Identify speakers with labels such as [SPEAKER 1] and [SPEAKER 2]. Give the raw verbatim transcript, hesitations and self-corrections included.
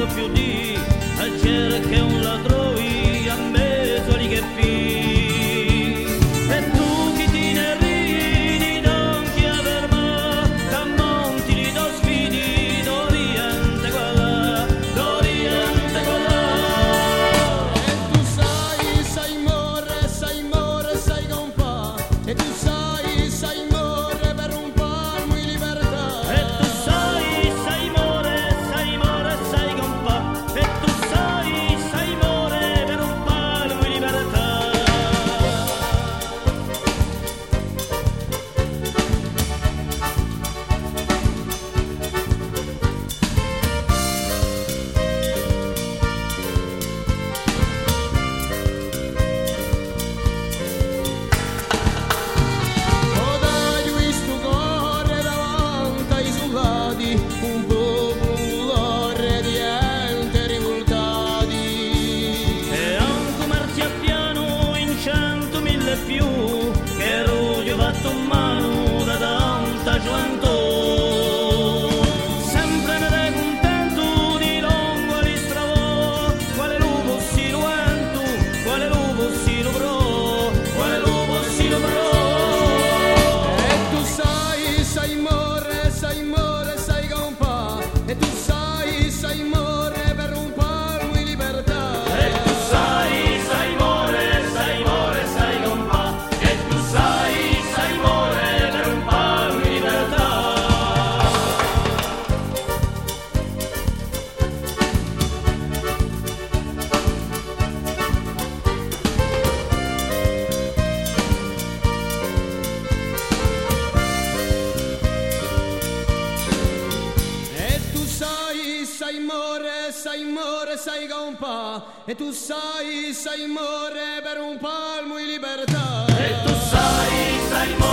[SPEAKER 1] tanto più di agere che un ladroi a mezzo di che pi. E tu chi ti ne ridi, non chi aver ma, cammonti di do sfidi, d'oriente quella, d'oriente quella.
[SPEAKER 2] E tu sai, sai more, sai more, sai compa, e tu sai, sai more per un palmo in libertà.
[SPEAKER 1] E tu sai, sai more, sai more, sai compà. E tu sai, sai more per un palmo di libertà.
[SPEAKER 2] O dai questo cuore davanti ai soldati, un popolo di ente rivoltati.
[SPEAKER 1] E anche marziapiano in centomila più, che ruggio fatto in mano da tanta gioventù. Sempre ne dai contento di longo li stravò, quale lupo si luento, quale lupo si lubrò, quale lupo si lubrò.
[SPEAKER 2] E tu sai, sai more, sai more, sai compa, e tu sai, sai more per un palmo in libertà.
[SPEAKER 1] E tu sai, sai more, sai more, sai compà. E tu sai, sai more per un palmo di libertà.
[SPEAKER 2] E tu sai, sai more, sai more, sai compa, e tu sai, sai more per un palmo in libertà.
[SPEAKER 1] E tu sai, sai more.